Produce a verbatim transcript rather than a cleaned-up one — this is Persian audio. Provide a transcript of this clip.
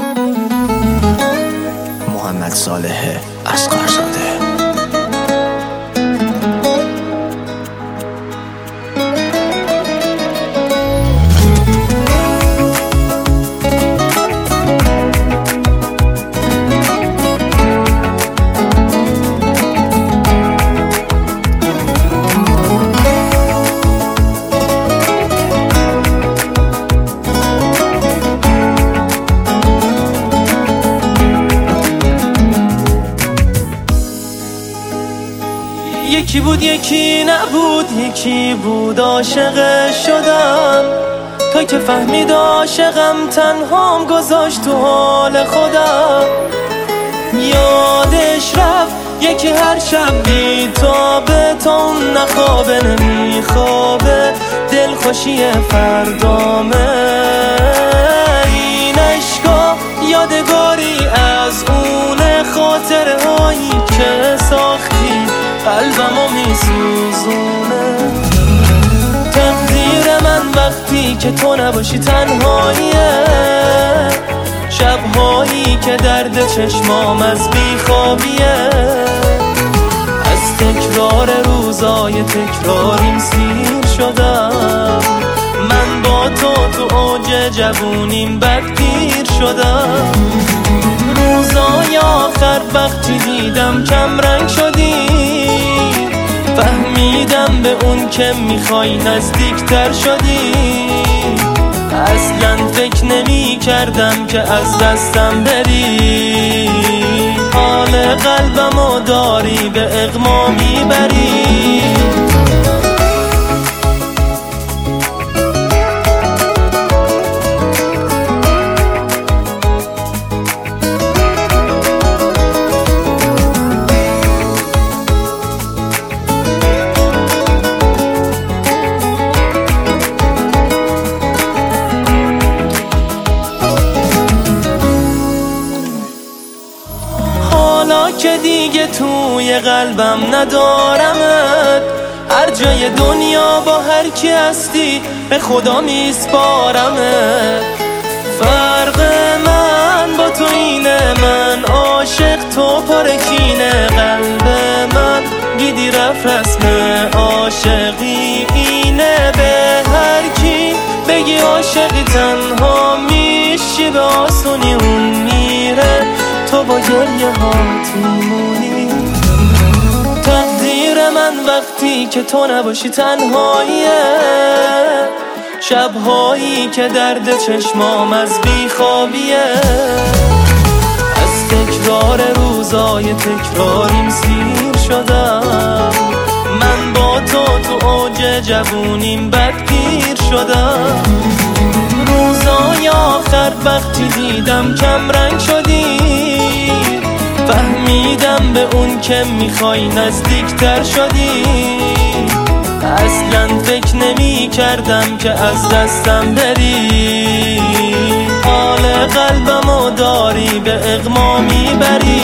محمد صالح اصغرزاده. یکی بود یکی نبود، یکی بود عاشق شدم، تا که فهمید عاشقم تنهام گذاشت تو حال خودم. یادش رفت یکی هر شب بیتابه، تا اون نخوابه نمیخوابه، دلخوشی فردامه. این اشکا یادگاری از اون خاطره هایی که ساختی قلبمو میسوزونه. تقدیر من وقتی که تو نباشی تنهاییه، شبهایی که درد چشمام از بیخوابیه. از تکرار روزای تکراریم سیر شدم، من با تو تو اوج جوونیم بدگیر شدم. روزای آخر وقتی دیدم کم رنگ شدی، فهمیدم به اون که میخوای نزدیکتر شدی. اصلا فکر نمی کردم که از دستم بری، حال قلبمو داری به اغما میبری. حالا که دیگه توی قلبم ندارمت، هر جای دنیا با هر کی هستی به خدا میسپارمت. فرق من با تو اینه، من عاشق تو پارکینه. قلب من دیدی رفت رسم عاشقی اینه، به هر کی بگی عاشقی تنها میشی، به آسونی اون میره، تو با گریه هات میمونی. تقدیر من وقتی که تو نباشی تنهاییه، شبهایی که درد چشمام از بیخوابیه. از تکرار روزای تکراریم سیر شدم، من با تو تو اوج جوونیم بدگیر شدم. روزای آخر وقتی دیدم کم رنگ شدی، فهمیدم به اون که میخوای نزدیکتر شدی. اصلا فکر نمی کردم که از دستم بری، حال قلبمو داری به اغما میبری.